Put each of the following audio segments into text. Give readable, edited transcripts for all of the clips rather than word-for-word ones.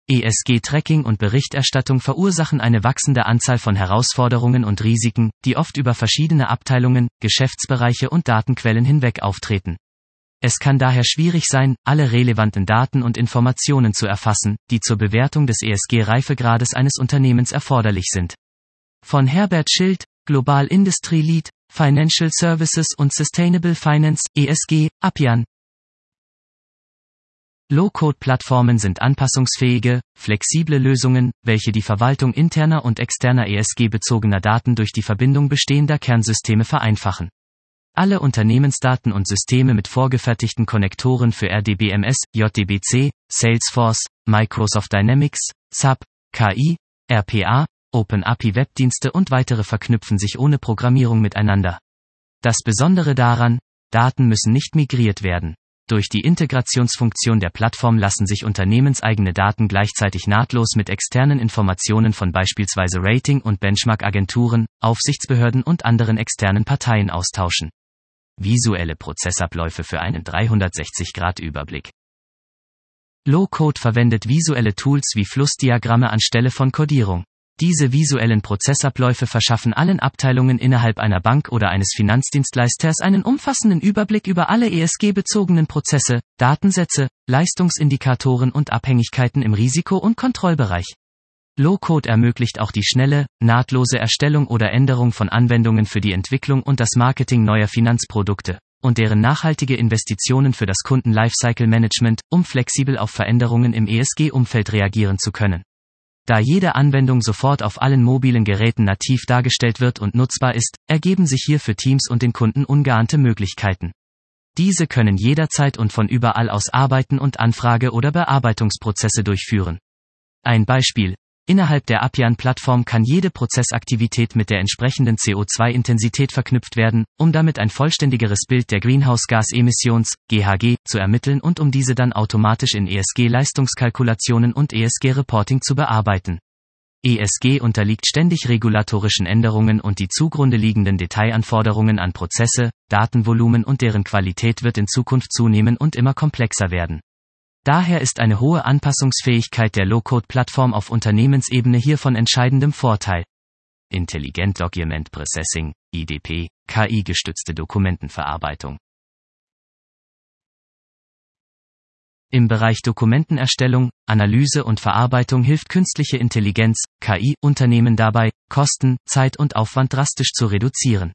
ESG-Tracking und Berichterstattung verursachen eine wachsende Anzahl von Herausforderungen und Risiken, die oft über verschiedene Abteilungen, Geschäftsbereiche und Datenquellen hinweg auftreten. Es kann daher schwierig sein, alle relevanten Daten und Informationen zu erfassen, die zur Bewertung des ESG-Reifegrades eines Unternehmens erforderlich sind. Von Herbert Schild, Global Industry Lead, Financial Services und Sustainable Finance, ESG, Appian. Low-Code-Plattformen sind anpassungsfähige, flexible Lösungen, welche die Verwaltung interner und externer ESG-bezogener Daten durch die Verbindung bestehender Kernsysteme vereinfachen. Alle Unternehmensdaten und Systeme mit vorgefertigten Konnektoren für RDBMS, JDBC, Salesforce, Microsoft Dynamics, SAP, KI, RPA, OpenAPI-Webdienste und weitere verknüpfen sich ohne Programmierung miteinander. Das Besondere daran: Daten müssen nicht migriert werden. Durch die Integrationsfunktion der Plattform lassen sich unternehmenseigene Daten gleichzeitig nahtlos mit externen Informationen von beispielsweise Rating- und Benchmark-Agenturen, Aufsichtsbehörden und anderen externen Parteien austauschen. Visuelle Prozessabläufe für einen 360-Grad-Überblick. Low-Code verwendet visuelle Tools wie Flussdiagramme anstelle von Codierung. Diese visuellen Prozessabläufe verschaffen allen Abteilungen innerhalb einer Bank oder eines Finanzdienstleisters einen umfassenden Überblick über alle ESG-bezogenen Prozesse, Datensätze, Leistungsindikatoren und Abhängigkeiten im Risiko- und Kontrollbereich. Low-Code ermöglicht auch die schnelle, nahtlose Erstellung oder Änderung von Anwendungen für die Entwicklung und das Marketing neuer Finanzprodukte und deren nachhaltige Investitionen für das Kunden-Lifecycle-Management, um flexibel auf Veränderungen im ESG-Umfeld reagieren zu können. Da jede Anwendung sofort auf allen mobilen Geräten nativ dargestellt wird und nutzbar ist, ergeben sich hier für Teams und den Kunden ungeahnte Möglichkeiten. Diese können jederzeit und von überall aus arbeiten und Anfrage- oder Bearbeitungsprozesse durchführen. Ein Beispiel: Innerhalb der Appian-Plattform kann jede Prozessaktivität mit der entsprechenden CO2-Intensität verknüpft werden, um damit ein vollständigeres Bild der Greenhouse-Gas-Emissions, GHG, zu ermitteln und um diese dann automatisch in ESG-Leistungskalkulationen und ESG-Reporting zu bearbeiten. ESG unterliegt ständig regulatorischen Änderungen und die zugrunde liegenden Detailanforderungen an Prozesse, Datenvolumen und deren Qualität wird in Zukunft zunehmen und immer komplexer werden. Daher ist eine hohe Anpassungsfähigkeit der Low-Code-Plattform auf Unternehmensebene hier von entscheidendem Vorteil. Intelligent Document Processing, IDP, KI-gestützte Dokumentenverarbeitung. Im Bereich Dokumentenerstellung, Analyse und Verarbeitung hilft künstliche Intelligenz, KI, Unternehmen dabei, Kosten, Zeit und Aufwand drastisch zu reduzieren.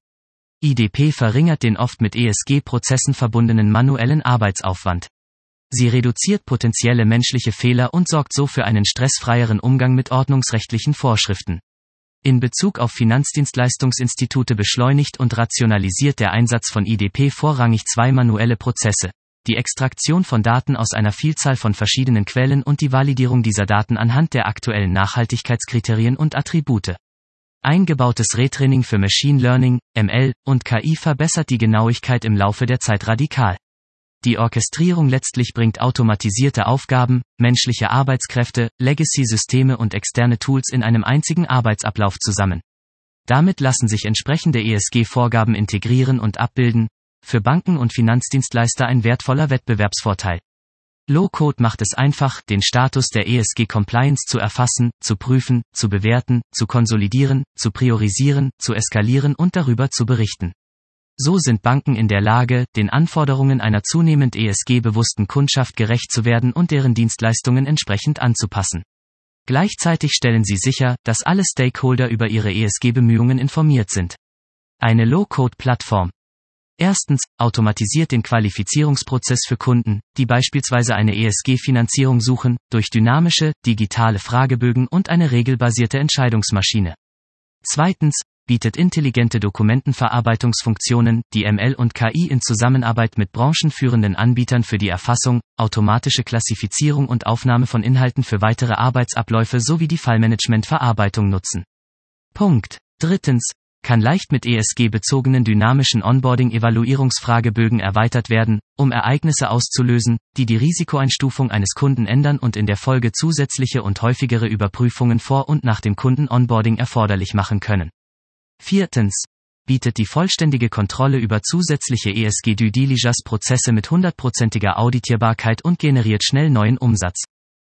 IDP verringert den oft mit ESG-Prozessen verbundenen manuellen Arbeitsaufwand. Sie reduziert potenzielle menschliche Fehler und sorgt so für einen stressfreieren Umgang mit ordnungsrechtlichen Vorschriften. In Bezug auf Finanzdienstleistungsinstitute beschleunigt und rationalisiert der Einsatz von IDP vorrangig zwei manuelle Prozesse: die Extraktion von Daten aus einer Vielzahl von verschiedenen Quellen und die Validierung dieser Daten anhand der aktuellen Nachhaltigkeitskriterien und Attribute. Eingebautes Retraining für Machine Learning, ML, und KI verbessert die Genauigkeit im Laufe der Zeit radikal. Die Orchestrierung letztlich bringt automatisierte Aufgaben, menschliche Arbeitskräfte, Legacy-Systeme und externe Tools in einem einzigen Arbeitsablauf zusammen. Damit lassen sich entsprechende ESG-Vorgaben integrieren und abbilden, für Banken und Finanzdienstleister ein wertvoller Wettbewerbsvorteil. Low-Code macht es einfach, den Status der ESG-Compliance zu erfassen, zu prüfen, zu bewerten, zu konsolidieren, zu priorisieren, zu eskalieren und darüber zu berichten. So sind Banken in der Lage, den Anforderungen einer zunehmend ESG-bewussten Kundschaft gerecht zu werden und deren Dienstleistungen entsprechend anzupassen. Gleichzeitig stellen sie sicher, dass alle Stakeholder über ihre ESG-Bemühungen informiert sind. Eine Low-Code-Plattform. Erstens, automatisiert den Qualifizierungsprozess für Kunden, die beispielsweise eine ESG-Finanzierung suchen, durch dynamische, digitale Fragebögen und eine regelbasierte Entscheidungsmaschine. Zweitens, bietet intelligente Dokumentenverarbeitungsfunktionen, die ML und KI in Zusammenarbeit mit branchenführenden Anbietern für die Erfassung, automatische Klassifizierung und Aufnahme von Inhalten für weitere Arbeitsabläufe sowie die Fallmanagement-Verarbeitung nutzen. Punkt. Drittens, kann leicht mit ESG-bezogenen dynamischen Onboarding-Evaluierungsfragebögen erweitert werden, um Ereignisse auszulösen, die die Risikoeinstufung eines Kunden ändern und in der Folge zusätzliche und häufigere Überprüfungen vor und nach dem Kunden-Onboarding erforderlich machen können. Viertens, bietet die vollständige Kontrolle über zusätzliche ESG-Due-Diligence-Prozesse mit 100%iger Auditierbarkeit und generiert schnell neuen Umsatz.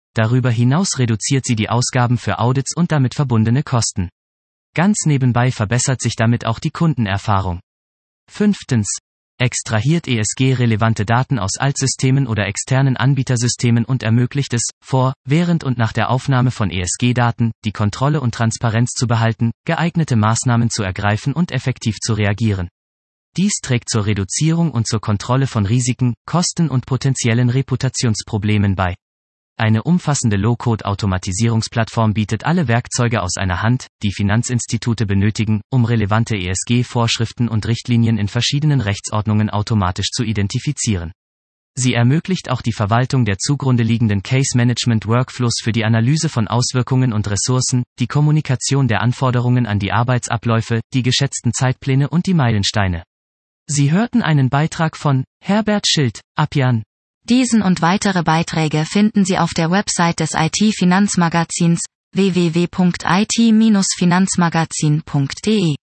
Darüber hinaus reduziert sie die Ausgaben für Audits und damit verbundene Kosten. Ganz nebenbei verbessert sich damit auch die Kundenerfahrung. 5. Extrahiert ESG-relevante Daten aus Altsystemen oder externen Anbietersystemen und ermöglicht es, vor, während und nach der Aufnahme von ESG-Daten, die Kontrolle und Transparenz zu behalten, geeignete Maßnahmen zu ergreifen und effektiv zu reagieren. Dies trägt zur Reduzierung und zur Kontrolle von Risiken, Kosten und potenziellen Reputationsproblemen bei. Eine umfassende Low-Code-Automatisierungsplattform bietet alle Werkzeuge aus einer Hand, die Finanzinstitute benötigen, um relevante ESG-Vorschriften und Richtlinien in verschiedenen Rechtsordnungen automatisch zu identifizieren. Sie ermöglicht auch die Verwaltung der zugrunde liegenden Case-Management-Workflows für die Analyse von Auswirkungen und Ressourcen, die Kommunikation der Anforderungen an die Arbeitsabläufe, die geschätzten Zeitpläne und die Meilensteine. Sie hörten einen Beitrag von Herbert Schild, Appian. Diesen und weitere Beiträge finden Sie auf der Website des IT-Finanzmagazins www.it-finanzmagazin.de.